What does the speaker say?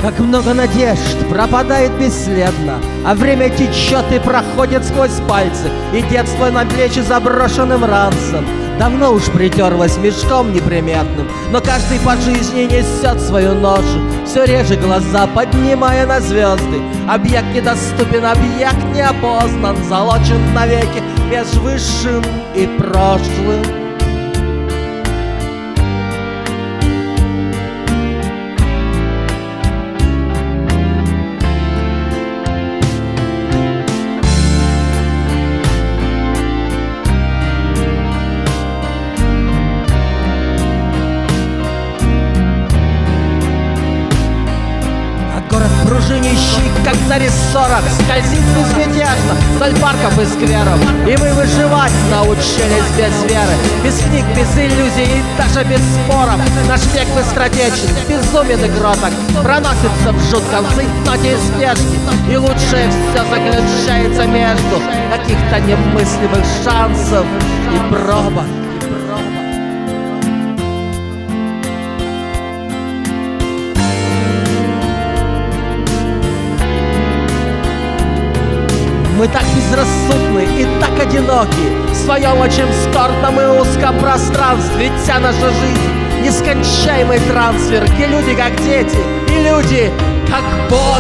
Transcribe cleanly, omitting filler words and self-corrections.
Как много надежд пропадает бесследно, а время течет и проходит сквозь пальцы, и детство на плечи заброшенным ранцем давно уж притерлось мешком неприметным, но каждый по жизни несет свою ношу, все реже глаза поднимая на звезды. Объект недоступен, объект неопознан, залочен навеки меж высшим и прошлым. Пружинищий, как за рессорах, скользит безмятежно вдоль парков и скверов, и мы выживать научились без веры, без книг, без иллюзий и даже без споров. Наш век быстротечен, безумен и кроток, проносится в жутком цейтноте и спешке, и лучшее все заключается между каких-то немыслимых шансов и пробок. Мы так безрассудны и так одиноки в своем очень скорбном и узком пространстве. Ведь вся наша жизнь — нескончаемый трансфер, где люди как дети и люди как Бог.